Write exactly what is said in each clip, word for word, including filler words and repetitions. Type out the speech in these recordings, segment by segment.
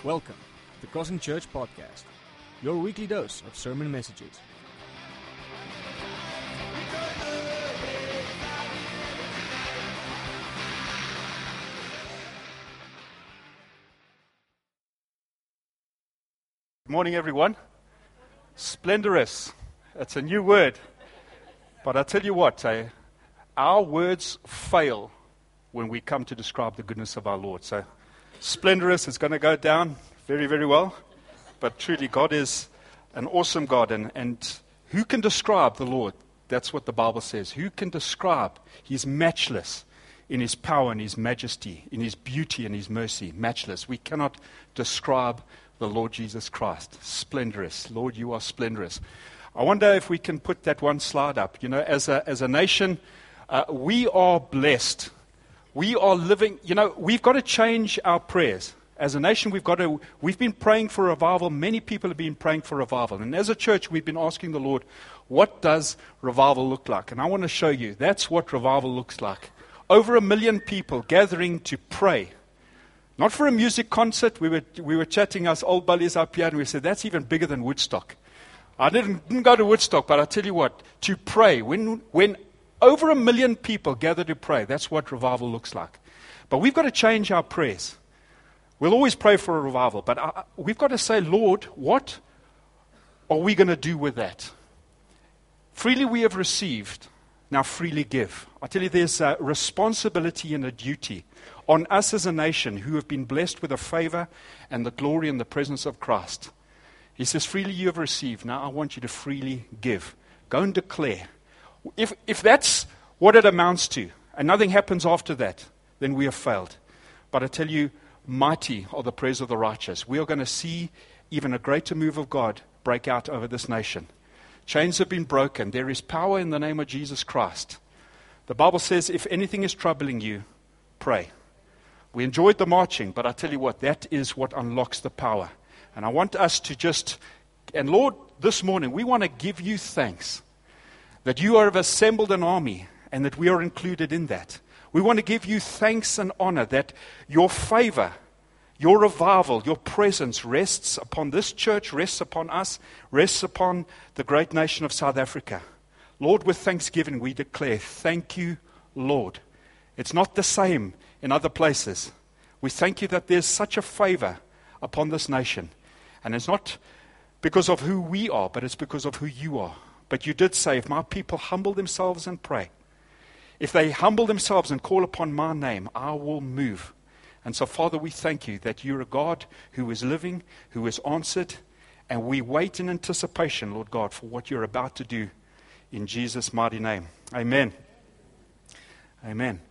Welcome to Crossing Church Podcast, your weekly dose of sermon messages. Good morning, everyone. Splendorous. It's a new word. But I tell you what, eh, our words fail when we come to describe the goodness of our Lord. So, splendorous is going to go down very, very well. But truly, God is an awesome God. And, and who can describe the Lord? That's what the Bible says. Who can describe? He's matchless in His power and His majesty, in His beauty and His mercy. Matchless. We cannot describe the Lord Jesus Christ. Splendorous. Lord, you are splendorous. I wonder if we can put that one slide up. You know, as a, as a nation, uh, we are blessed. We are living, you know, we've got to change our prayers. As a nation, we've got to, we've been praying for revival. Many people have been praying for revival. And as a church, we've been asking the Lord, what does revival look like? And I want to show you, that's what revival looks like. Over a million people gathering to pray. Not for a music concert. We were, we were chatting, us old buddies up here, and we said, that's even bigger than Woodstock. I didn't, didn't go to Woodstock, but I tell you what, to pray, when when over a million people gather to pray, that's what revival looks like. But we've got to change our prayers. We'll always pray for a revival, but I, we've got to say, Lord, what are we going to do with that? Freely we have received, now freely give. I tell you, there's a responsibility and a duty on us as a nation who have been blessed with the favor and the glory and the presence of Christ. He says, freely you have received, now I want you to freely give. Go and declare. If if that's what it amounts to, and nothing happens after that, then we have failed. But I tell you, mighty are the prayers of the righteous. We are going to see even a greater move of God break out over this nation. Chains have been broken. There is power in the name of Jesus Christ. The Bible says, if anything is troubling you, pray. We enjoyed the marching, but I tell you what, that is what unlocks the power. And I want us to just, and Lord, this morning, we want to give you thanks that you have assembled an army and that we are included in that. We want to give you thanks and honor that your favor, your revival, your presence rests upon this church, rests upon us, rests upon the great nation of South Africa. Lord, with thanksgiving, we declare, thank you, Lord. It's not the same in other places. We thank you that there's such a favor upon this nation. And it's not because of who we are, but it's because of who you are. But you did say, if my people humble themselves and pray, if they humble themselves and call upon my name, I will move. And so, Father, we thank you that you're a God who is living, who is answered, and we wait in anticipation, Lord God, for what you're about to do in Jesus' mighty name. Amen. Amen.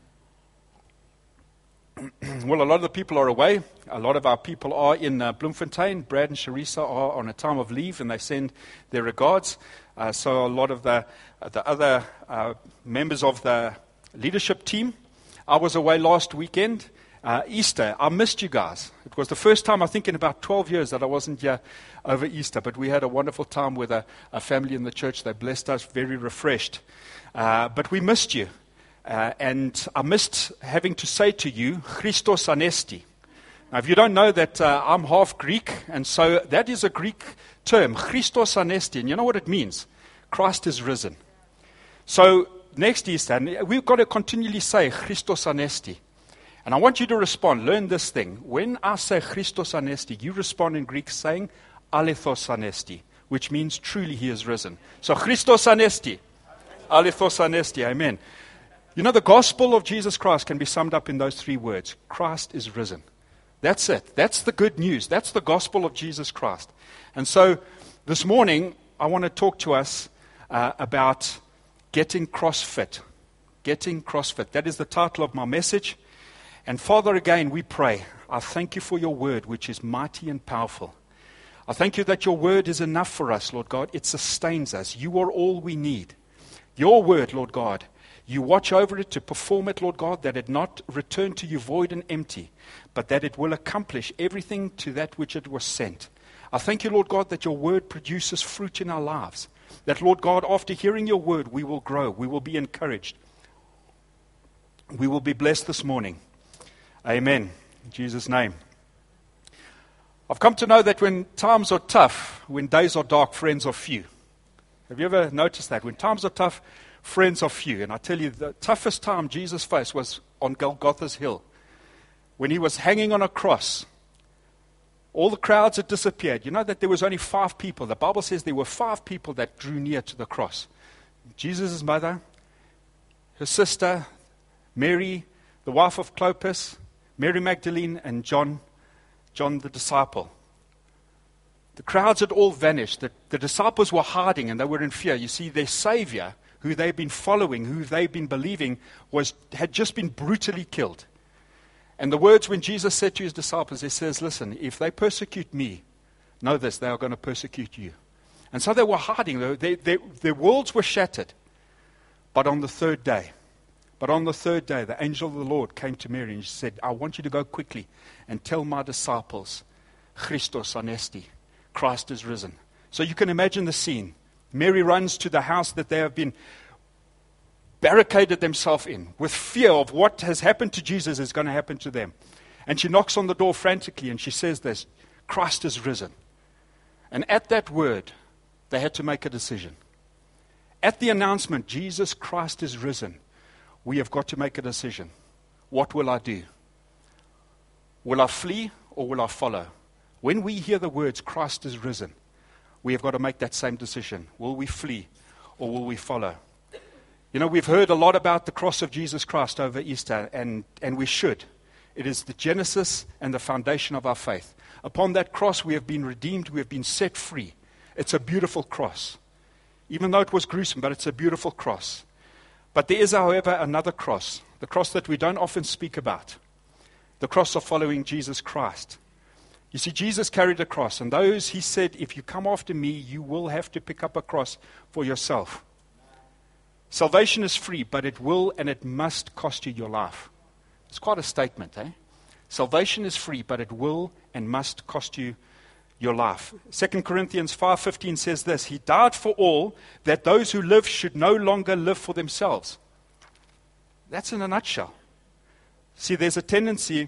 Well, a lot of the people are away. A lot of our people are in uh, Bloemfontein. Brad and Sharisa are on a time of leave, and they send their regards. Uh, so a lot of the uh, the other uh, members of the leadership team. I was away last weekend, uh, Easter. I missed you guys. It was the first time, I think, in about twelve years that I wasn't here over Easter. But we had a wonderful time with a, a family in the church. They blessed us, very refreshed. Uh, but we missed you. Uh, and I missed having to say to you, Christos Anesti. Now, if you don't know that, uh, I'm half Greek, and so that is a Greek term, Christos Anesti. And you know what it means? Christ is risen. So next Easter, and we've got to continually say Christos Anesti. And I want you to respond. Learn this thing. When I say Christos Anesti, you respond in Greek saying Alethos Anesti, which means truly he is risen. So Christos Anesti. Alethos Anesti. Amen. You know, the gospel of Jesus Christ can be summed up in those three words. Christ is risen. That's it. That's the good news. That's the gospel of Jesus Christ. And so this morning, I want to talk to us uh, about getting CrossFit. Getting CrossFit. That is the title of my message. And Father, again, we pray. I thank you for your word, which is mighty and powerful. I thank you that your word is enough for us, Lord God. It sustains us. You are all we need. Your word, Lord God, you watch over it to perform it, Lord God, that it not return to you void and empty, but that it will accomplish everything to that which it was sent. I thank you, Lord God, that your word produces fruit in our lives. That, Lord God, after hearing your word, we will grow. We will be encouraged. We will be blessed this morning. Amen. In Jesus' name. I've come to know that when times are tough, when days are dark, friends are few. Have you ever noticed that? When times are tough, friends are few. And I tell you, the toughest time Jesus faced was on Golgotha's hill. When he was hanging on a cross, all the crowds had disappeared. You know that there was only five people. The Bible says there were five people that drew near to the cross. Jesus' mother, her sister, Mary, the wife of Clopas, Mary Magdalene, and John, John the disciple. The crowds had all vanished. The, the disciples were hiding and they were in fear. You see, their Savior, who they've been following, who they've been believing, was had just been brutally killed. And the words when Jesus said to his disciples, he says, listen, if they persecute me, know this, they are going to persecute you. And so they were hiding. They, they, their worlds were shattered. But on the third day, but on the third day, the angel of the Lord came to Mary and she said, I want you to go quickly and tell my disciples, Christos anesti, Christ is risen. So you can imagine the scene. Mary runs to the house that they have been barricaded themselves in with fear of what has happened to Jesus is going to happen to them. And she knocks on the door frantically and she says this, Christ is risen. And at that word, they had to make a decision. At the announcement, Jesus Christ is risen, we have got to make a decision. What will I do? Will I flee or will I follow? When we hear the words, Christ is risen, we have got to make that same decision. Will we flee or will we follow? You know, we've heard a lot about the cross of Jesus Christ over Easter, and, and we should. It is the genesis and the foundation of our faith. Upon that cross, we have been redeemed, we have been set free. It's a beautiful cross. Even though it was gruesome, but it's a beautiful cross. But there is, however, another cross, the cross that we don't often speak about, the cross of following Jesus Christ. You see, Jesus carried a cross, and those, he said, if you come after me, you will have to pick up a cross for yourself. Salvation is free, but it will and it must cost you your life. It's quite a statement, eh? Salvation is free, but it will and must cost you your life. Second Corinthians five fifteen says this, he died for all, that those who live should no longer live for themselves. That's in a nutshell. See, there's a tendency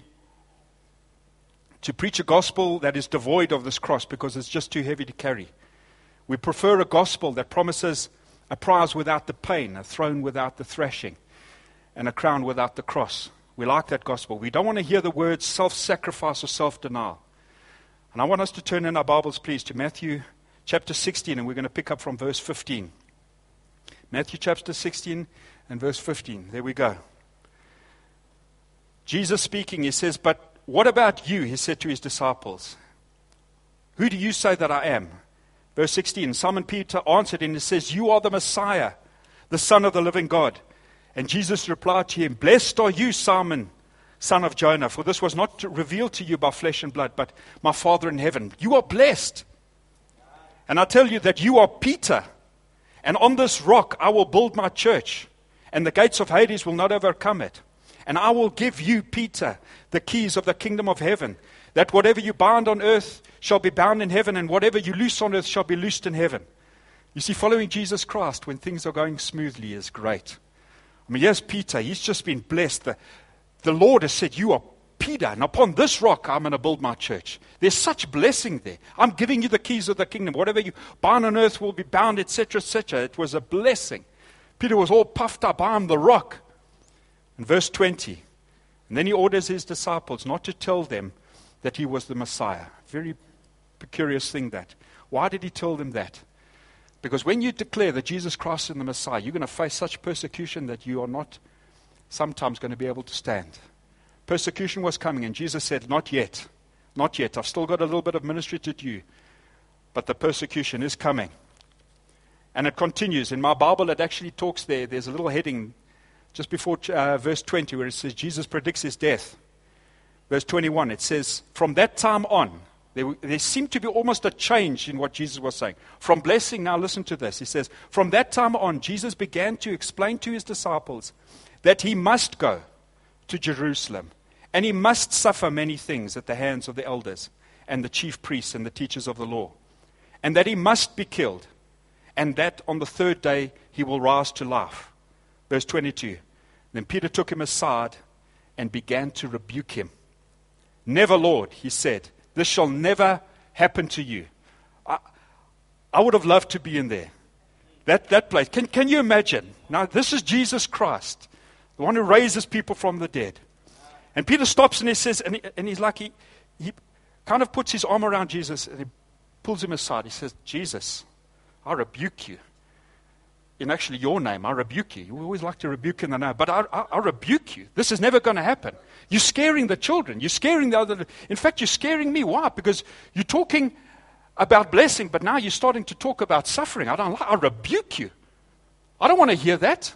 to preach a gospel that is devoid of this cross because it's just too heavy to carry. We prefer a gospel that promises a prize without the pain, a throne without the thrashing, and a crown without the cross. We like that gospel. We don't want to hear the words self-sacrifice or self-denial. And I want us to turn in our Bibles, please, to Matthew chapter sixteen, and we're going to pick up from verse fifteen. Matthew chapter sixteen and verse fifteen. There we go. Jesus speaking, he says, but what about you, he said to his disciples. Who do you say that I am? Verse sixteen, Simon Peter answered and he says, you are the Messiah, the Son of the living God. And Jesus replied to him, blessed are you, Simon, son of Jonah, for this was not revealed to you by flesh and blood, but my Father in heaven. You are blessed. And I tell you that you are Peter, and on this rock I will build my church, and the gates of Hades will not overcome it. And I will give you, Peter, the keys of the kingdom of heaven, that whatever you bind on earth shall be bound in heaven, and whatever you loose on earth shall be loosed in heaven. You see, following Jesus Christ when things are going smoothly is great. I mean, yes, Peter, he's just been blessed. The, the Lord has said, you are Peter, and upon this rock I'm going to build my church. There's such blessing there. I'm giving you the keys of the kingdom. Whatever you bind on earth will be bound, et cetera, et cetera. It was a blessing. Peter was all puffed up. I am the rock. In verse twenty, and then he orders his disciples not to tell them that he was the Messiah. Very curious thing that. Why did he tell them that? Because when you declare that Jesus Christ is the Messiah, you're going to face such persecution that you are not sometimes going to be able to stand. Persecution was coming, and Jesus said, not yet. Not yet. I've still got a little bit of ministry to do. But the persecution is coming. And it continues. In my Bible, it actually talks there. There's a little heading just before uh, verse twenty where it says Jesus predicts his death. Verse twenty-one, it says, from that time on, there, there seemed to be almost a change in what Jesus was saying. From blessing, now listen to this. He says, from that time on, Jesus began to explain to his disciples that he must go to Jerusalem, and he must suffer many things at the hands of the elders and the chief priests and the teachers of the law, and that he must be killed, and that on the third day he will rise to life. Verse twenty-two, then Peter took him aside and began to rebuke him. Never, Lord, he said, This shall never happen to you. I, I would have loved to be in there. That, that place. Can, can you imagine? Now, this is Jesus Christ, the one who raises people from the dead. And Peter stops and he says, and, he, and he's like, he, he kind of puts his arm around Jesus and he pulls him aside. He says, Jesus, I rebuke you. In actually your name, I rebuke you. You always like to rebuke in the name, but I, I, I rebuke you. This is never going to happen. You're scaring the children. You're scaring the other. In fact, you're scaring me. Why? Because you're talking about blessing, but now you're starting to talk about suffering. I don't like, I rebuke you. I don't want to hear that.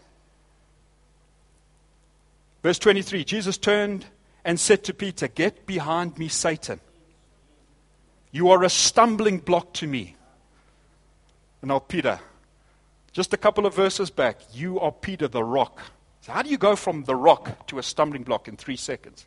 Verse twenty-three, Jesus turned and said to Peter, get behind me, Satan. You are a stumbling block to me. And now Peter, just a couple of verses back, you are Peter the rock. So how do you go from the rock to a stumbling block in three seconds?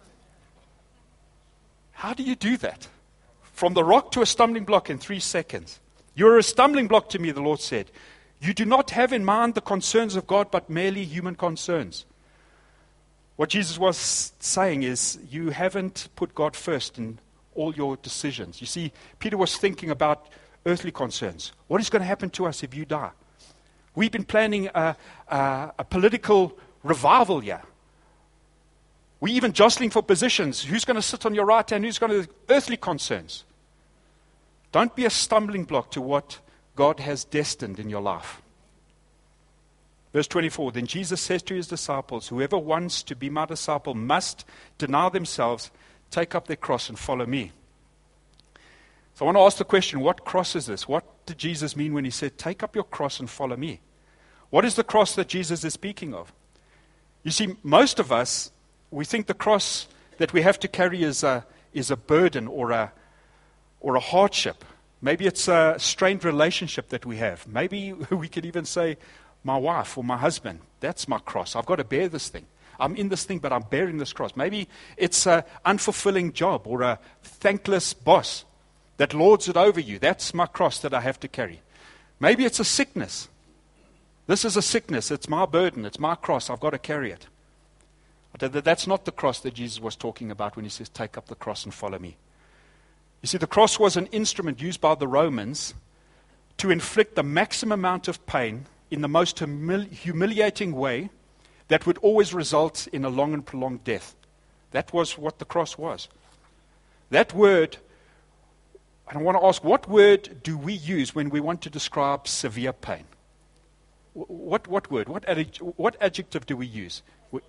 How do you do that? From the rock to a stumbling block in three seconds. You're a stumbling block to me, the Lord said. You do not have in mind the concerns of God, but merely human concerns. What Jesus was saying is, you haven't put God first in all your decisions. You see, Peter was thinking about earthly concerns. What is going to happen to us if you die? We've been planning a, a, a political revival here. We're even jostling for positions. Who's going to sit on your right hand? Who's going to... Earthly concerns. Don't be a stumbling block to what God has destined in your life. Verse twenty-four, then Jesus says to his disciples, whoever wants to be my disciple must deny themselves, take up their cross and follow me. So I want to ask the question, what cross is this? What did Jesus mean when he said, take up your cross and follow me? What is the cross that Jesus is speaking of? You see, most of us, we think the cross that we have to carry is a, is a burden or a, or a hardship. Maybe it's a strained relationship that we have. Maybe we could even say, my wife or my husband, that's my cross. I've got to bear this thing. I'm in this thing, but I'm bearing this cross. Maybe it's an unfulfilling job or a thankless boss that lords it over you. That's my cross that I have to carry. Maybe it's a sickness. This is a sickness. It's my burden. It's my cross. I've got to carry it. That's not the cross that Jesus was talking about when he says, take up the cross and follow me. You see, the cross was an instrument used by the Romans to inflict the maximum amount of pain in the most humili- humiliating way that would always result in a long and prolonged death. That was what the cross was. That word, and I want to ask, what word do we use when we want to describe severe pain? What what word, what, adjective, what adjective do we use?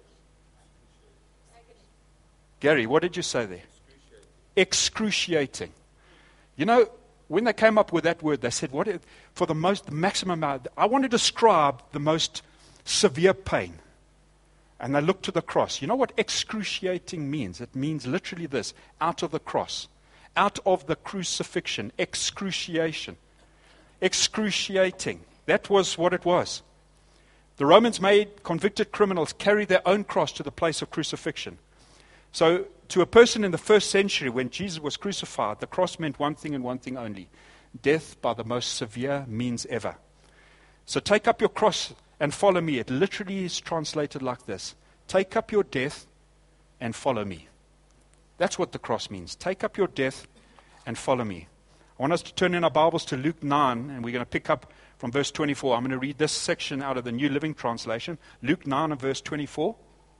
Gary, what did you say there? Excruciating. You know, when they came up with that word, they said, "What is, for the most the maximum amount, I want to describe the most severe pain." And they looked to the cross. You know what excruciating means? It means literally this, out of the cross, out of the crucifixion, excruciation, excruciating. That was what it was. The Romans made convicted criminals carry their own cross to the place of crucifixion. So to a person in the first century, when Jesus was crucified, the cross meant one thing and one thing only: death by the most severe means ever. So take up your cross and follow me. It literally is translated like this: take up your death and follow me. That's what the cross means. Take up your death and follow me. I want us to turn in our Bibles to Luke nine, and we're going to pick up from verse twenty-four. I'm going to read this section out of the New Living Translation. Luke nine and verse twenty-four.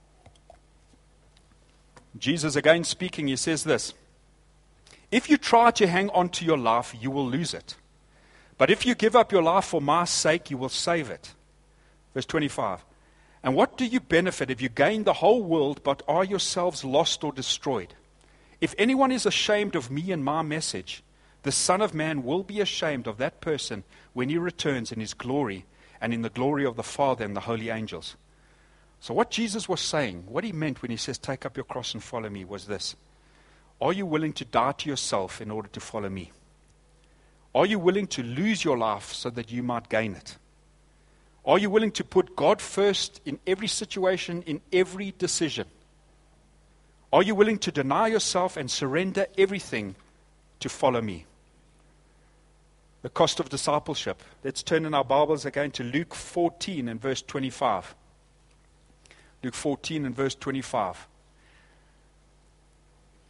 Jesus again speaking, he says this: if you try to hang on to your life, you will lose it. But if you give up your life for my sake, you will save it. Verse twenty-five. And what do you benefit if you gain the whole world, but are yourselves lost or destroyed? If anyone is ashamed of me and my message, the Son of Man will be ashamed of that person when he returns in his glory and in the glory of the Father and the holy angels. So what Jesus was saying, what he meant when he says, take up your cross and follow me, was this: are you willing to die to yourself in order to follow me? Are you willing to lose your life so that you might gain it? Are you willing to put God first in every situation, in every decision? Are you willing to deny yourself and surrender everything to follow me? The cost of discipleship. Let's turn in our Bibles again to Luke fourteen and verse twenty-five. Luke fourteen and verse twenty-five.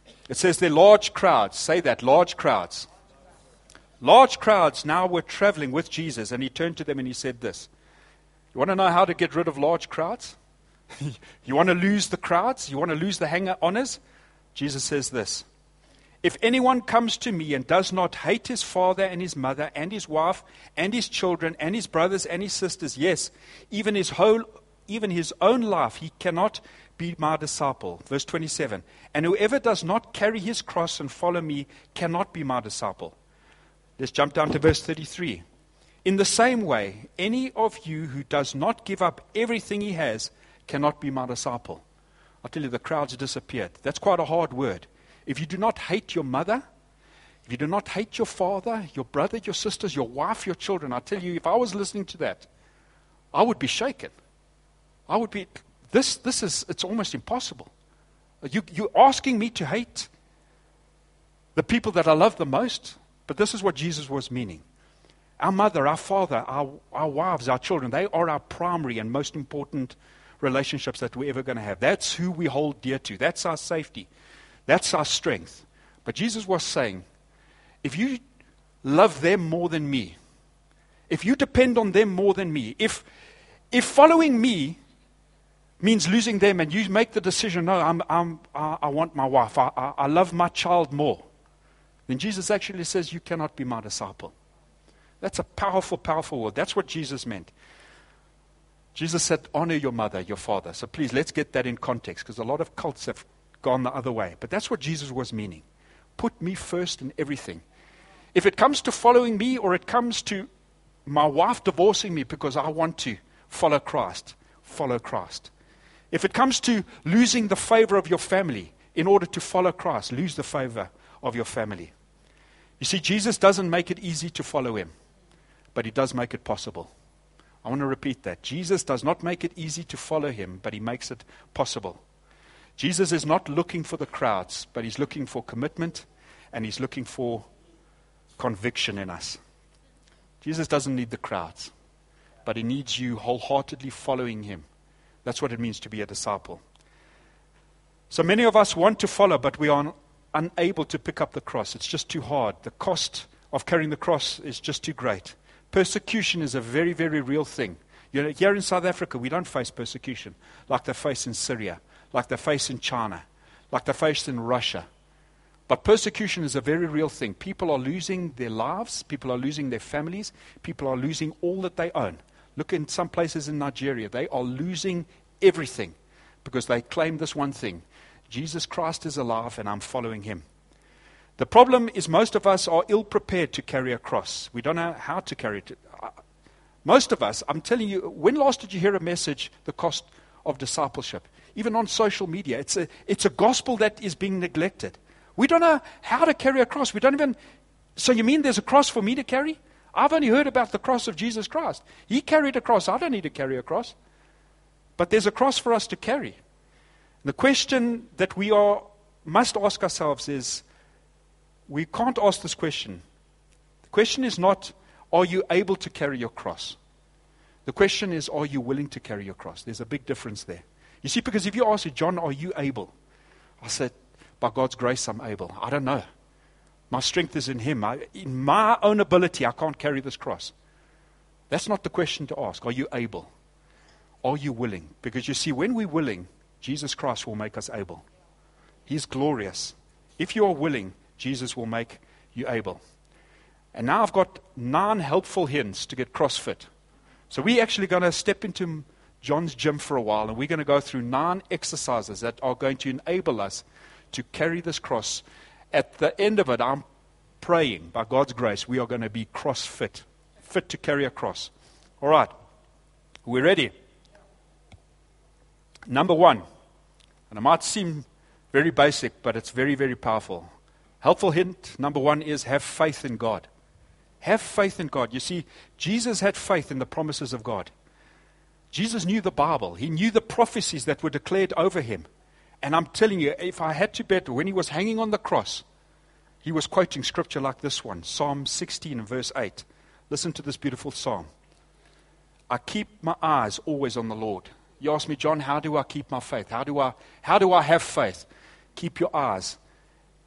It says they're large crowds. Say that, large crowds. Large crowds now were traveling with Jesus, and he turned to them and he said this. You want to know how to get rid of large crowds? You want to lose the crowds? You want to lose the hanger-oners? Jesus says this. If anyone comes to me and does not hate his father and his mother and his wife and his children and his brothers and his sisters, yes, even his whole, even his own life, he cannot be my disciple. Verse twenty-seven. And whoever does not carry his cross and follow me cannot be my disciple. Let's jump down to verse thirty-three. In the same way, any of you who does not give up everything he has cannot be my disciple. I'll tell you, the crowds disappeared. That's quite a hard word. If you do not hate your mother, if you do not hate your father, your brother, your sisters, your wife, your children, I tell you, if I was listening to that, I would be shaken. I would be, this This is, it's almost impossible. You, you're asking me to hate the people that I love the most, but this is what Jesus was meaning. Our mother, our father, our, our wives, our children, they are our primary and most important relationships that we're ever going to have. That's who we hold dear to. That's our safety. That's our strength. But Jesus was saying, if you love them more than me, if you depend on them more than me, if if following me means losing them and you make the decision, no, I'm, I'm, I, I want my wife, I, I, I love my child more, then Jesus actually says, you cannot be my disciple. That's a powerful, powerful word. That's what Jesus meant. Jesus said, honor your mother, your father. So please, let's get that in context, because a lot of cults have gone the other way. But that's what Jesus was meaning. Put me first in everything. If it comes to following me, or it comes to my wife divorcing me because I want to follow Christ, follow Christ. If it comes to losing the favor of your family in order to follow Christ, lose the favor of your family. You see, Jesus doesn't make it easy to follow him, but he does make it possible. I want to repeat that. Jesus does not make it easy to follow him, but he makes it possible. Jesus is not looking for the crowds, but he's looking for commitment, and he's looking for conviction in us. Jesus doesn't need the crowds, but he needs you wholeheartedly following him. That's what it means to be a disciple. So many of us want to follow, but we are unable to pick up the cross. It's just too hard. The cost of carrying the cross is just too great. Persecution is a very, very real thing. You know, here in South Africa, we don't face persecution like they face in Syria, like they face in China, like they face in Russia. But persecution is a very real thing. People are losing their lives. People are losing their families. People are losing all that they own. Look in some places in Nigeria. They are losing everything because they claim this one thing. Jesus Christ is alive and I'm following him. The problem is most of us are ill-prepared to carry a cross. We don't know how to carry it. Most of us, I'm telling you, when last did you hear a message, the cost of discipleship? Even on social media, it's a, it's a gospel that is being neglected. We don't know how to carry a cross. We don't even, so you mean there's a cross for me to carry? I've only heard about the cross of Jesus Christ. He carried a cross. I don't need to carry a cross. But there's a cross for us to carry. The question that we are must ask ourselves is, we can't ask this question. The question is not, are you able to carry your cross? The question is, are you willing to carry your cross? There's a big difference there. You see, because if you ask me, John, are you able? I said, by God's grace, I'm able. I don't know. My strength is in him. I, in my own ability, I can't carry this cross. That's not the question to ask. Are you able? Are you willing? Because you see, when we're willing, Jesus Christ will make us able. He's glorious. If you are willing, Jesus will make you able. And now I've got nine helpful hints to get CrossFit. So we're actually going to step into John's gym for a while, and we're going to go through nine exercises that are going to enable us to carry this cross. At the end of it, I'm praying, by God's grace, we are going to be CrossFit, fit to carry a cross. All right, we're ready. Number one, and it might seem very basic, but it's very, very powerful. Helpful hint number one is have faith in God. Have faith in God. You see, Jesus had faith in the promises of God. Jesus knew the Bible. He knew the prophecies that were declared over him. And I'm telling you, if I had to bet, when he was hanging on the cross, he was quoting scripture like this one, Psalm sixteen and verse eight. Listen to this beautiful psalm. I keep my eyes always on the Lord. You ask me, John, how do I keep my faith? How do I, how do I have faith? Keep your eyes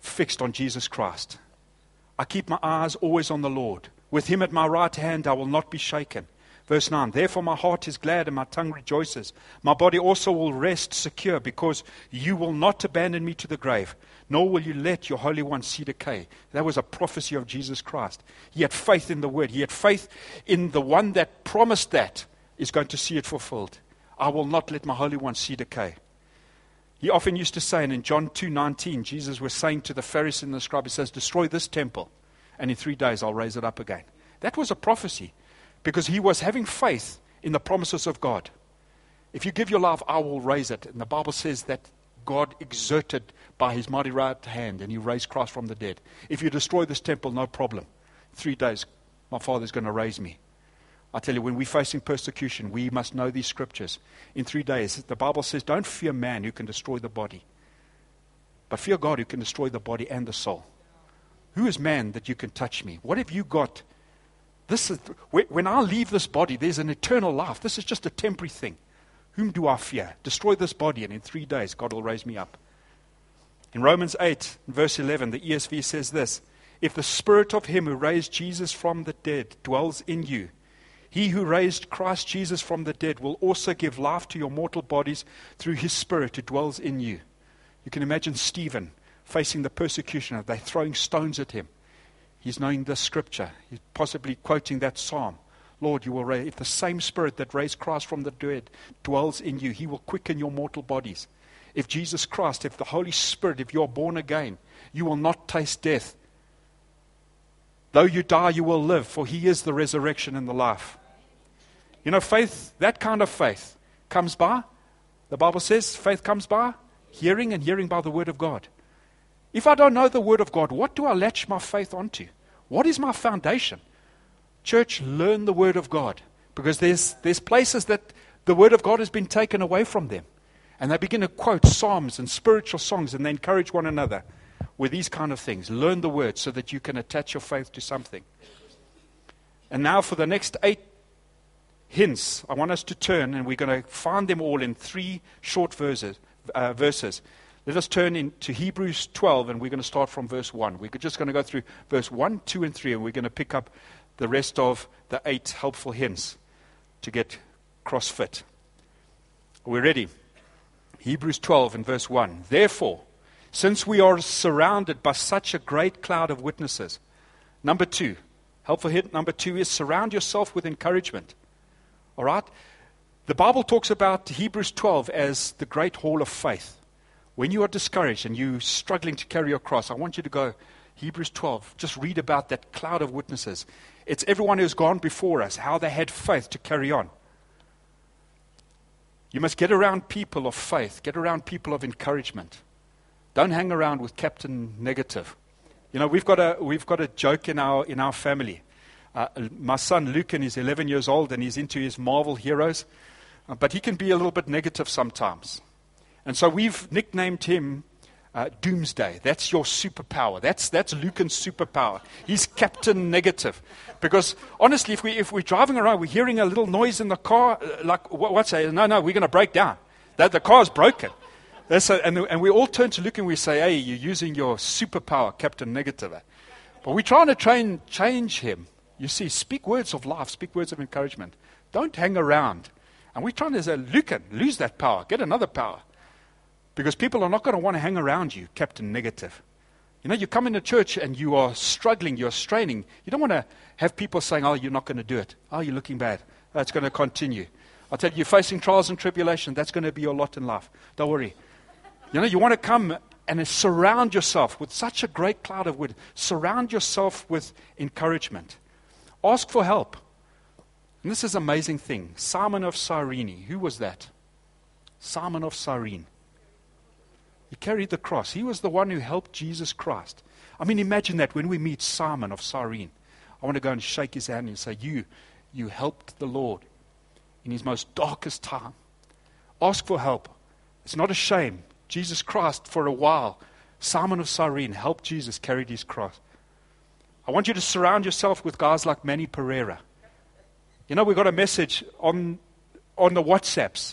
fixed on Jesus Christ. I keep my eyes always on the Lord. With him at my right hand, I will not be shaken. Verse nine, therefore my heart is glad and my tongue rejoices. My body also will rest secure, because you will not abandon me to the grave, nor will you let your Holy One see decay. That was a prophecy of Jesus Christ. He had faith in the word. He had faith in the one that promised that is going to see it fulfilled. I will not let my Holy One see decay. He often used to say, and in John two nineteen, Jesus was saying to the Pharisee and the scribe, he says, destroy this temple, and in three days I'll raise it up again. That was a prophecy, because he was having faith in the promises of God. If you give your life, I will raise it. And the Bible says that God exerted by his mighty right hand, and he raised Christ from the dead. If you destroy this temple, no problem. Three days, my Father's going to raise me. I tell you, when we're facing persecution, we must know these scriptures. In three days, the Bible says, don't fear man who can destroy the body, but fear God who can destroy the body and the soul. Who is man that you can touch me? What have you got? This is, when I leave this body, there's an eternal life. This is just a temporary thing. Whom do I fear? Destroy this body, and in three days, God will raise me up. In Romans eight, verse eleven, the E S V says this, if the spirit of him who raised Jesus from the dead dwells in you, he who raised Christ Jesus from the dead will also give life to your mortal bodies through his spirit who dwells in you. You can imagine Stephen facing the persecution. They're throwing stones at him. He's knowing the scripture. He's possibly quoting that psalm. Lord, you will raise, if the same spirit that raised Christ from the dead dwells in you, he will quicken your mortal bodies. If Jesus Christ, if the Holy Spirit, if you're born again, you will not taste death. Though you die, you will live, for he is the resurrection and the life. You know, faith, that kind of faith comes by, the Bible says, faith comes by hearing, and hearing by the word of God. If I don't know the word of God, what do I latch my faith onto? What is my foundation? Church, learn the word of God, because there's there's places that the word of God has been taken away from them. And they begin to quote psalms and spiritual songs, and they encourage one another with these kind of things. Learn the word so that you can attach your faith to something. And now for the next eight hints, I want us to turn, and we're going to find them all in three short verses. Uh, verses. Let us turn into Hebrews twelve, and we're going to start from verse one. We're just going to go through verse one, two, and three, and we're going to pick up the rest of the eight helpful hints to get cross-fit. Are we ready? Hebrews twelve and verse one. Therefore, since we are surrounded by such a great cloud of witnesses. Number two, helpful hint number two is surround yourself with encouragement. All right? The Bible talks about Hebrews twelve as the great hall of faith. When you are discouraged and you're struggling to carry your cross, I want you to go, Hebrews twelve, just read about that cloud of witnesses. It's everyone who's gone before us, how they had faith to carry on. You must get around people of faith, get around people of encouragement. Don't hang around with Captain Negative. You know, we've got a we've got a joke in our in our family. Uh, my son Lucan is eleven years old, and he's into his Marvel heroes, uh, but he can be a little bit negative sometimes. And so we've nicknamed him uh, Doomsday. That's your superpower. That's that's Lucan's superpower. He's Captain Negative. Because honestly, if we if we're driving around, we're hearing a little noise in the car, uh, like what, what's that? No, no, we're going to break down. That the car's broken. That's a, and and we all turn to Lucan and we say, "Hey, you're using your superpower, Captain Negative." But we're trying to train change him. You see, speak words of life, speak words of encouragement. Don't hang around. And we're trying to say, Lucan, lose that power, get another power. Because people are not going to want to hang around you, Captain Negative. You know, you come into church and you are struggling, you're straining. You don't want to have people saying, oh, you're not going to do it. Oh, you're looking bad. That's going to continue. I'll tell you, you're facing trials and tribulation. That's going to be your lot in life. Don't worry. You know, you want to come and surround yourself with such a great cloud of wood. Surround yourself with encouragement. Ask for help. And this is an amazing thing. Simon of Cyrene. Who was that? Simon of Cyrene. He carried the cross. He was the one who helped Jesus Christ. I mean, imagine that when we meet Simon of Cyrene. I want to go and shake his hand and say, you, you helped the Lord in his most darkest time. Ask for help. It's not a shame. Jesus Christ, for a while, Simon of Cyrene helped Jesus carry his cross. I want you to surround yourself with guys like Manny Pereira. You know, we got a message on on the WhatsApps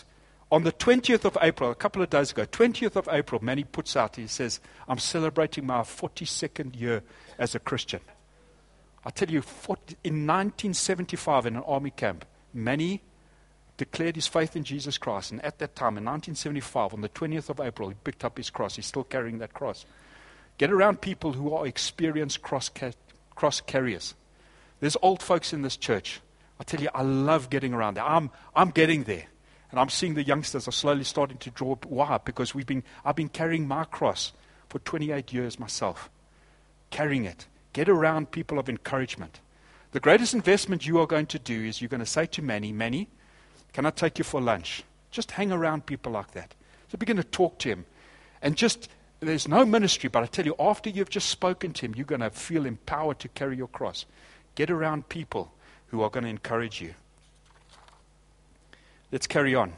On the twentieth of April, a couple of days ago, twentieth of April, Manny puts out, he says, I'm celebrating my forty-second year as a Christian. I tell you, forty, in nineteen seventy-five in an army camp, Manny declared his faith in Jesus Christ. And at that time, in nineteen seventy-five, on the twentieth of April, he picked up his cross. He's still carrying that cross. Get around people who are experienced cross, ca- cross carriers. There's old folks in this church. I tell you, I love getting around there. I'm, I'm getting there. And I'm seeing the youngsters are slowly starting to draw. Why? Because we've been, I've been carrying my cross for twenty-eight years myself. Carrying it. Get around people of encouragement. The greatest investment you are going to do is you're going to say to Manny, Manny, can I take you for lunch? Just hang around people like that. So begin to talk to him. And just, there's no ministry, but I tell you, after you've just spoken to him, you're going to feel empowered to carry your cross. Get around people who are going to encourage you. Let's carry on.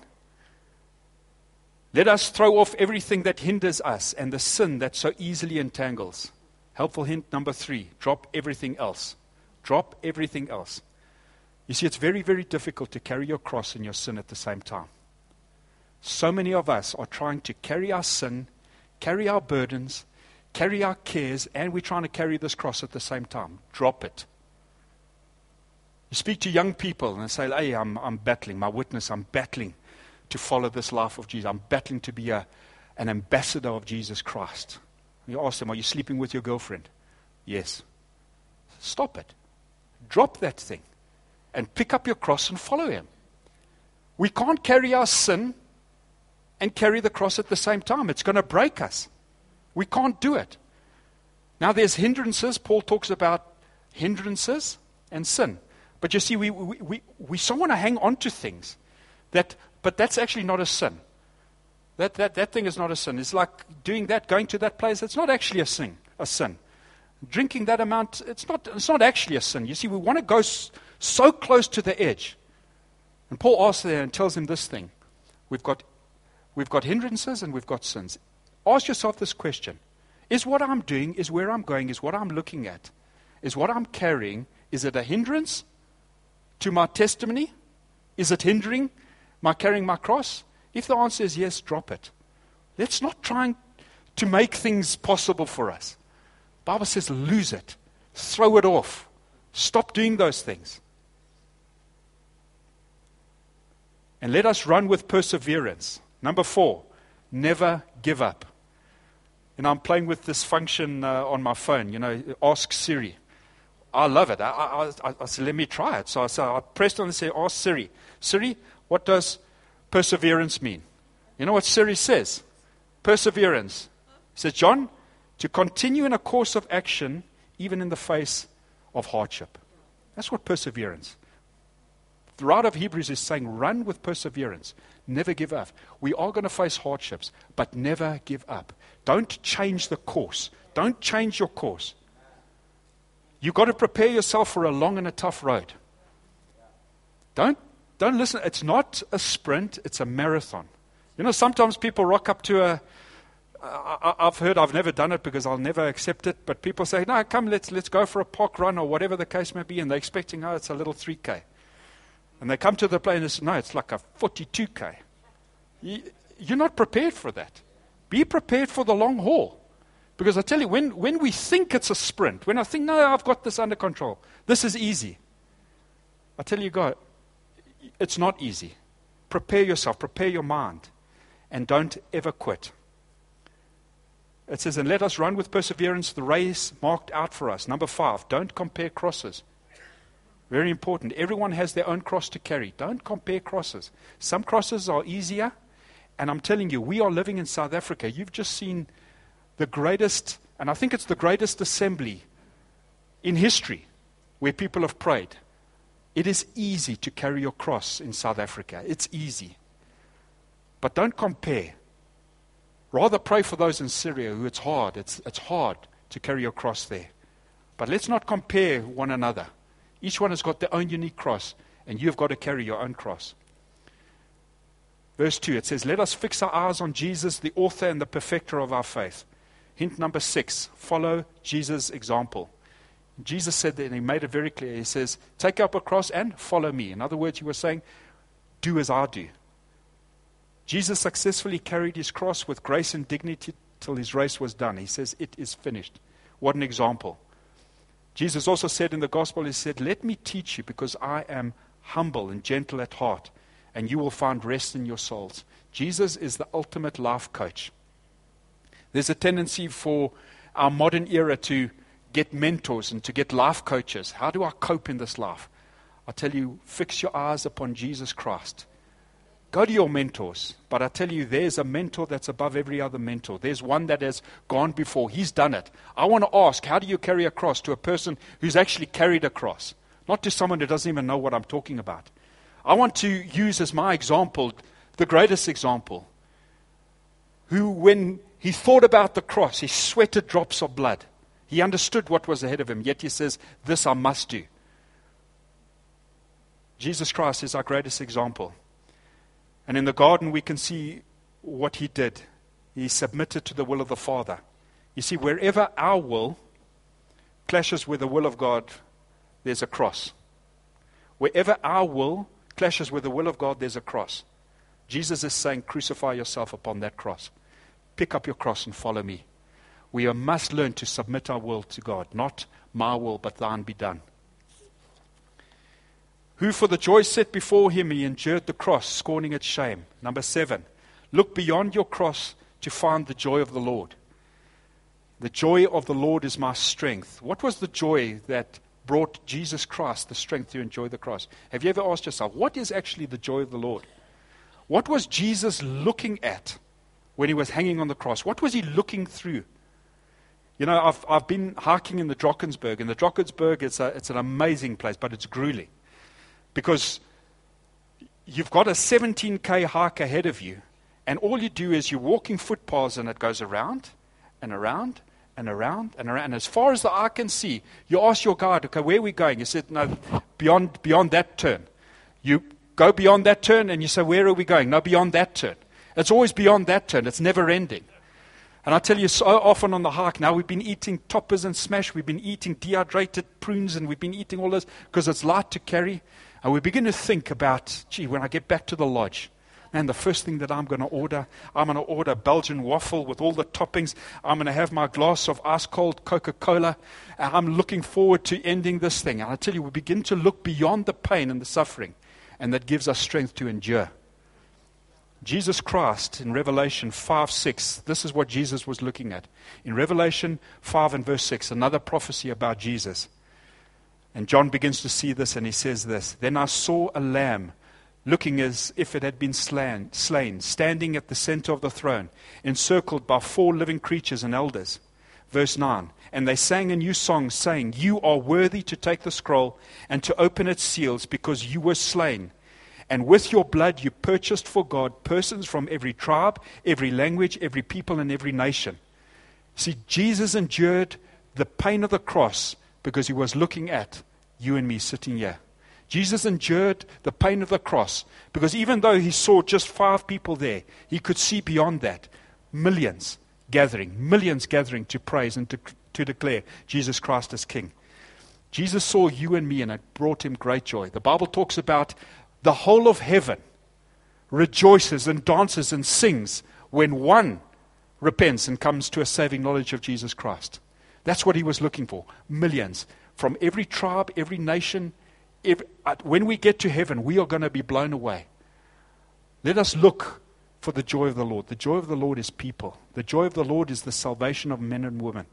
Let us throw off everything that hinders us and the sin that so easily entangles. Helpful hint number three, drop everything else. Drop everything else. You see, it's very, very difficult to carry your cross and your sin at the same time. So many of us are trying to carry our sin, carry our burdens, carry our cares, and we're trying to carry this cross at the same time. Drop it. You speak to young people and say, hey, I'm, I'm battling, my witness, I'm battling to follow this life of Jesus. I'm battling to be a, an ambassador of Jesus Christ. You ask them, are you sleeping with your girlfriend? Yes. Stop it. Drop that thing and pick up your cross and follow him. We can't carry our sin and carry the cross at the same time. It's going to break us. We can't do it. Now there's hindrances. Paul talks about hindrances and sin. But you see, we, we, we, we so want to hang on to things, that, but that's actually not a sin. That, that, that thing is not a sin. It's like doing that, going to that place. It's not actually a sin. A sin. Drinking that amount, it's not, it's not actually a sin. You see, we want to go s- so close to the edge. And Paul asks there and tells him this thing. We've got, we've got hindrances and we've got sins. Ask yourself this question. Is what I'm doing, is where I'm going, is what I'm looking at, is what I'm carrying, is it a hindrance to my testimony? Is it hindering my carrying my cross? If the answer is yes, drop it. Let's not try to make things possible for us. The Bible says lose it. Throw it off. Stop doing those things. And let us run with perseverance. Number four, never give up. And I'm playing with this function uh, on my phone, you know, ask Siri. I love it. I, I, I, I said, let me try it. So I, so I pressed on and said, ask Siri. Siri, what does perseverance mean? You know what Siri says? Perseverance. It says, John, to continue in a course of action, even in the face of hardship. That's what perseverance. The writer of Hebrews is saying, run with perseverance. Never give up. We are going to face hardships, but never give up. Don't change the course. Don't change your course. You've got to prepare yourself for a long and a tough road. Don't, don't listen. It's not a sprint. It's a marathon. You know, sometimes people rock up to a, I, I've heard, I've never done it because I'll never accept it, but people say, no, come, let's let's go for a park run or whatever the case may be, and they're expecting, oh, it's a little three K. And they come to the plane and say, no, it's like a forty-two K. You, you're not prepared for that. Be prepared for the long haul. Because I tell you, when, when we think it's a sprint, when I think, no, I've got this under control, this is easy. I tell you, God, it's not easy. Prepare yourself, prepare your mind, and don't ever quit. It says, and let us run with perseverance the race marked out for us. Number five, don't compare crosses. Very important. Everyone has their own cross to carry. Don't compare crosses. Some crosses are easier, and I'm telling you, we are living in South Africa. You've just seen the greatest, and I think it's the greatest assembly in history where people have prayed. It is easy to carry your cross in South Africa. It's easy. But don't compare. Rather pray for those in Syria who it's hard. It's, it's hard to carry your cross there. But let's not compare one another. Each one has got their own unique cross, and you've got to carry your own cross. Verse two, it says, let us fix our eyes on Jesus, the author and the perfecter of our faith. Hint number six, follow Jesus' example. Jesus said that, and he made it very clear. He says, take up a cross and follow me. In other words, he was saying, do as I do. Jesus successfully carried his cross with grace and dignity till his race was done. He says, it is finished. What an example. Jesus also said in the gospel, he said, let me teach you because I am humble and gentle at heart, and you will find rest in your souls. Jesus is the ultimate life coach. There's a tendency for our modern era to get mentors and to get life coaches. How do I cope in this life? I tell you, fix your eyes upon Jesus Christ. Go to your mentors, but I tell you, there's a mentor that's above every other mentor. There's one that has gone before. He's done it. I want to ask, how do you carry a cross to a person who's actually carried a cross? Not to someone who doesn't even know what I'm talking about. I want to use as my example, the greatest example, who when he thought about the cross, he sweated drops of blood. He understood what was ahead of him, yet he says, this I must do. Jesus Christ is our greatest example. And in the garden, we can see what he did. He submitted to the will of the Father. You see, wherever our will clashes with the will of God, there's a cross. Wherever our will clashes with the will of God, there's a cross. Jesus is saying, crucify yourself upon that cross. Pick up your cross and follow me. We must learn to submit our will to God. Not my will, but thine be done. Who for the joy set before him, he endured the cross, scorning its shame. Number seven, look beyond your cross to find the joy of the Lord. The joy of the Lord is my strength. What was the joy that brought Jesus Christ the strength to enjoy the cross? Have you ever asked yourself, what is actually the joy of the Lord? What was Jesus looking at when he was hanging on the cross? What was he looking through? You know, I've I've been hiking in the Drakensberg, and the Drakensberg, it's a, it's an amazing place, but it's grueling. Because you've got a seventeen K hike ahead of you, and all you do is you're walking footpaths, and it goes around and around and around and around. And as far as the eye can see, you ask your guide, okay, where are we going? He said, no, beyond beyond that turn. You go beyond that turn, and you say, where are we going? No, beyond that turn. It's always beyond that turn. It's never ending. And I tell you, so often on the hike now, we've been eating toppers and smash. We've been eating dehydrated prunes, and we've been eating all this because it's light to carry. And we begin to think about, gee, when I get back to the lodge, man, the first thing that I'm going to order, I'm going to order a Belgian waffle with all the toppings. I'm going to have my glass of ice-cold Coca-Cola. And I'm looking forward to ending this thing. And I tell you, we begin to look beyond the pain and the suffering, and that gives us strength to endure. Jesus Christ in Revelation five six, this is what Jesus was looking at. In Revelation five and verse six, another prophecy about Jesus. And John begins to see this, and he says this, then I saw a lamb looking as if it had been slain, slain, standing at the center of the throne, encircled by four living creatures and elders. Verse nine, and they sang a new song, saying, you are worthy to take the scroll and to open its seals, because you were slain. And with your blood you purchased for God persons from every tribe, every language, every people, and every nation. See, Jesus endured the pain of the cross because he was looking at you and me sitting here. Jesus endured the pain of the cross because even though he saw just five people there, he could see beyond that. Millions gathering, millions gathering to praise and to, to declare Jesus Christ as King. Jesus saw you and me, and it brought him great joy. The Bible talks about the whole of heaven rejoices and dances and sings when one repents and comes to a saving knowledge of Jesus Christ. That's what he was looking for. Millions from every tribe, every nation. Every, when we get to heaven, we are going to be blown away. Let us look for the joy of the Lord. The joy of the Lord is people. The joy of the Lord is the salvation of men and women.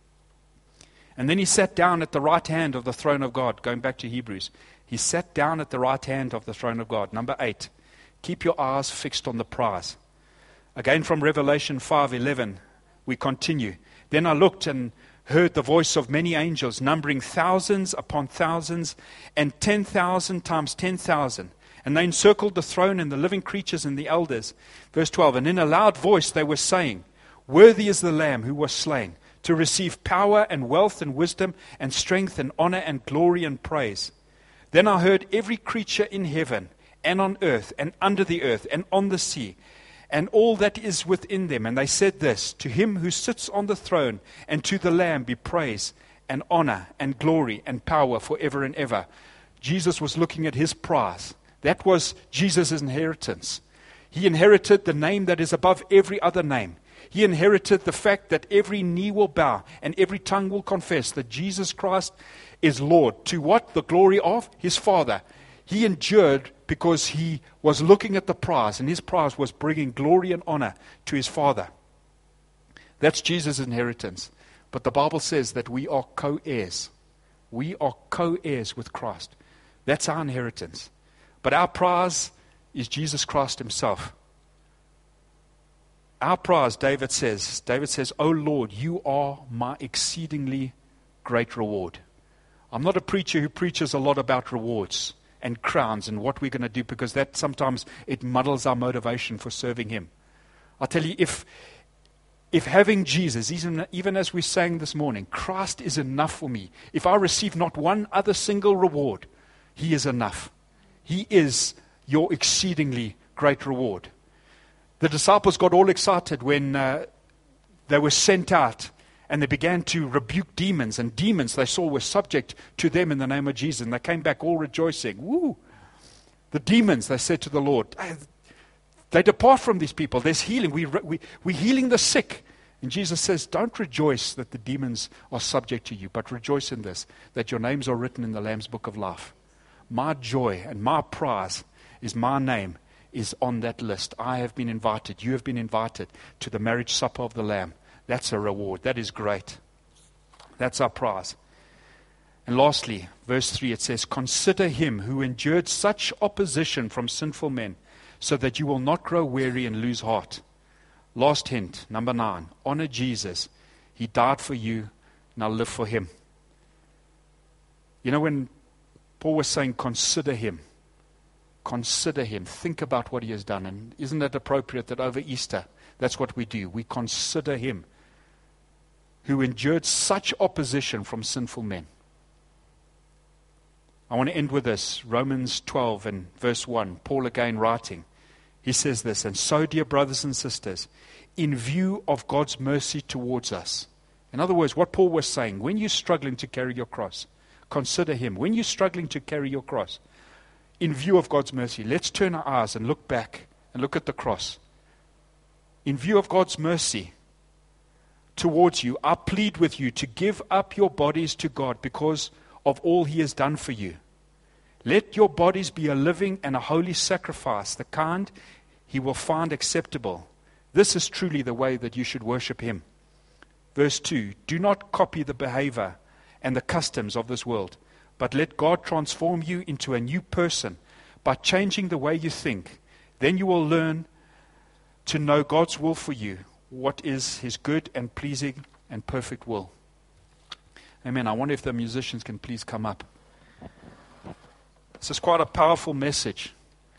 And then he sat down at the right hand of the throne of God, going back to Hebrews. He sat down at the right hand of the throne of God. Number eight, keep your eyes fixed on the prize. Again from Revelation five eleven, we continue. Then I looked and heard the voice of many angels, numbering thousands upon thousands, and ten thousand times ten thousand. And they encircled the throne and the living creatures and the elders. Verse twelve, and in a loud voice they were saying, worthy is the Lamb who was slain, to receive power and wealth and wisdom and strength and honor and glory and praise. Then I heard every creature in heaven and on earth and under the earth and on the sea, and all that is within them. And they said this, to him who sits on the throne and to the Lamb be praise and honor and glory and power forever and ever. Jesus was looking at his prize. That was Jesus' inheritance. He inherited the name that is above every other name. He inherited the fact that every knee will bow and every tongue will confess that Jesus Christ is Lord. To what? The glory of his Father. He endured because he was looking at the prize, and his prize was bringing glory and honor to his Father. That's Jesus' inheritance. But the Bible says that we are co-heirs. We are co-heirs with Christ. That's our inheritance. But our prize is Jesus Christ himself. Our prize, David says, David says, "O Lord, you are my exceedingly great reward." I'm not a preacher who preaches a lot about rewards and crowns and what we're going to do, because that sometimes it muddles our motivation for serving him. I'll tell you, if if having Jesus, even, even as we sang this morning, Christ is enough for me. If I receive not one other single reward, he is enough. He is your exceedingly great reward. The disciples got all excited when uh, they were sent out and they began to rebuke demons. And demons they saw were subject to them in the name of Jesus. And they came back all rejoicing. Woo! The demons, they said to the Lord, they depart from these people. There's healing. We, we, we're healing the sick. And Jesus says, don't rejoice that the demons are subject to you, but rejoice in this, that your names are written in the Lamb's book of life. My joy and my prize is my name is on that list. I have been invited. You have been invited to the marriage supper of the Lamb. That's a reward. That is great. That's our prize. And lastly, verse three, it says, "Consider him who endured such opposition from sinful men, so that you will not grow weary and lose heart." Last hint, number nine, honor Jesus. He died for you. Now live for him. You know, when Paul was saying, consider him, consider him, think about what he has done. And isn't it appropriate that over Easter, that's what we do? We consider him who endured such opposition from sinful men. I want to end with this. Romans twelve and verse one, Paul again writing. He says this, "And so, dear brothers and sisters, in view of God's mercy towards us." In other words, what Paul was saying, when you're struggling to carry your cross, consider him. When you're struggling to carry your cross, in view of God's mercy, let's turn our eyes and look back and look at the cross. In view of God's mercy towards you, I plead with you to give up your bodies to God because of all he has done for you. Let your bodies be a living and a holy sacrifice, the kind he will find acceptable. This is truly the way that you should worship him. Verse two, "Do not copy the behavior and the customs of this world, but let God transform you into a new person by changing the way you think. Then you will learn to know God's will for you, what is his good and pleasing and perfect will." Amen. I wonder if the musicians can please come up. This is quite a powerful message.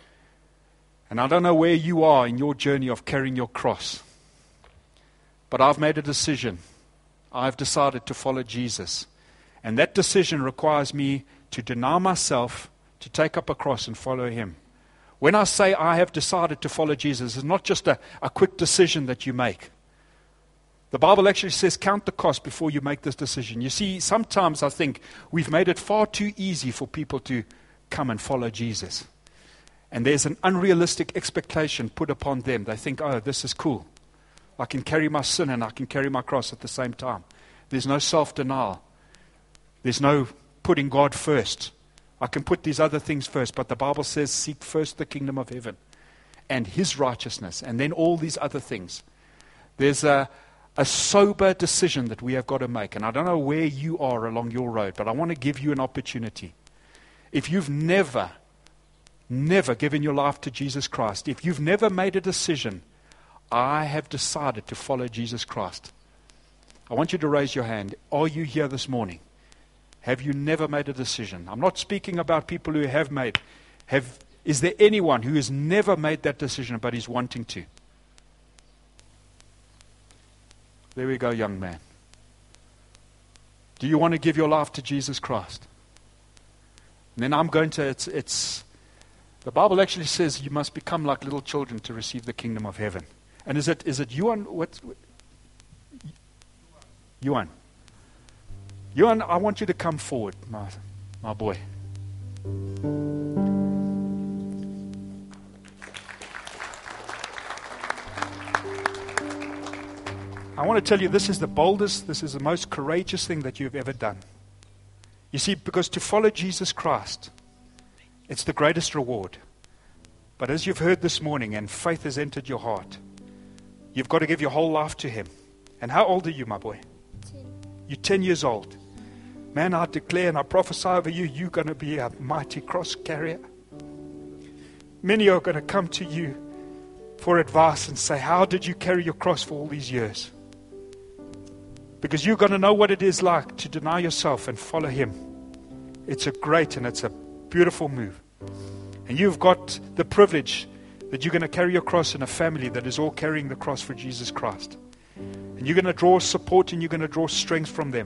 And I don't know where you are in your journey of carrying your cross. But I've made a decision. I've decided to follow Jesus. And that decision requires me to deny myself, to take up a cross and follow him. When I say I have decided to follow Jesus, it's not just a, a quick decision that you make. The Bible actually says count the cost before you make this decision. You see, sometimes I think we've made it far too easy for people to come and follow Jesus. And there's an unrealistic expectation put upon them. They think, oh, this is cool. I can carry my sin and I can carry my cross at the same time. There's no self-denial. There's no putting God first. I can put these other things first, but the Bible says seek first the kingdom of heaven and his righteousness, and then all these other things. There's a, a sober decision that we have got to make, and I don't know where you are along your road, but I want to give you an opportunity. If you've never, never given your life to Jesus Christ, if you've never made a decision, I have decided to follow Jesus Christ, I want you to raise your hand. Are you here this morning? Have you never made a decision? I'm not speaking about people who have made. Have, is there anyone who has never made that decision but is wanting to? There we go, young man. Do you want to give your life to Jesus Christ? And then I'm going to, it's, it's, the Bible actually says you must become like little children to receive the kingdom of heaven. And is it, is it Yuan, what, Yuan? Yuan, I want you to come forward, my, my boy. I want to tell you, this is the boldest, this is the most courageous thing that you've ever done. You see, because to follow Jesus Christ, it's the greatest reward. But as you've heard this morning and faith has entered your heart, you've got to give your whole life to Him. And how old are you, my boy? Ten. You're ten years old. Man, I declare and I prophesy over you, you're going to be a mighty cross carrier. Many are going to come to you for advice and say, how did you carry your cross for all these years? Because you're going to know what it is like to deny yourself and follow Him. It's a great and it's a beautiful move. And you've got the privilege that you're going to carry your cross in a family that is all carrying the cross for Jesus Christ. And you're going to draw support and you're going to draw strength from them.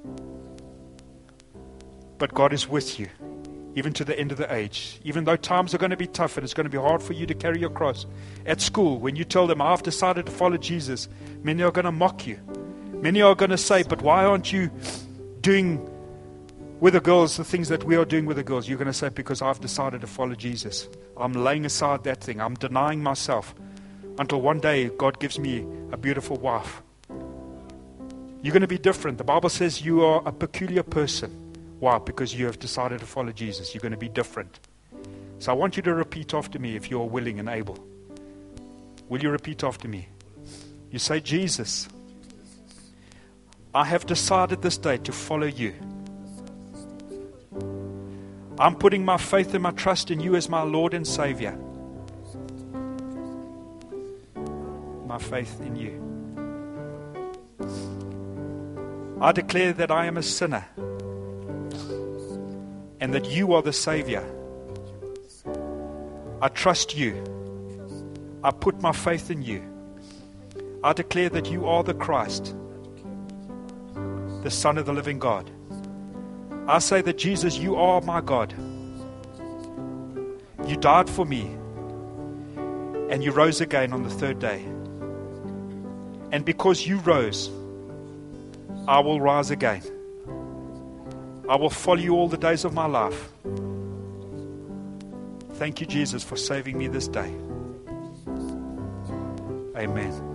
But God is with you, even to the end of the age. Even though times are going to be tough and it's going to be hard for you to carry your cross. At school, when you tell them, I've decided to follow Jesus, many are going to mock you. Many are going to say, but why aren't you doing with the girls the things that we are doing with the girls? You're going to say, because I've decided to follow Jesus. I'm laying aside that thing. I'm denying myself until one day God gives me a beautiful wife. You're going to be different. The Bible says you are a peculiar person. Why? Because you have decided to follow Jesus. You're going to be different. So I want you to repeat after me if you're willing and able. Will you repeat after me? You say, Jesus, I have decided this day to follow you. I'm putting my faith and my trust in you as my Lord and Savior. My faith in you. I declare that I am a sinner and that you are the Savior. I trust you. I put my faith in you. I declare that you are the Christ, the Son of the living God. I say that Jesus, you are my God. You died for me and you rose again on the third day. And because you rose, I will rise again. I will follow you all the days of my life. Thank you, Jesus, for saving me this day. Amen.